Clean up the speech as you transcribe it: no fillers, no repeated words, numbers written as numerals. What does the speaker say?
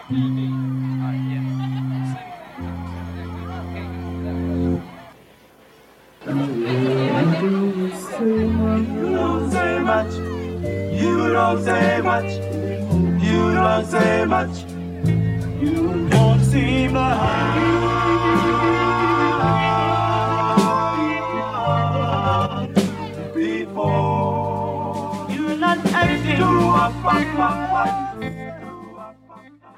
You don't say much. You don't say much. You don't say much. You don't seem to have before. You're not acting.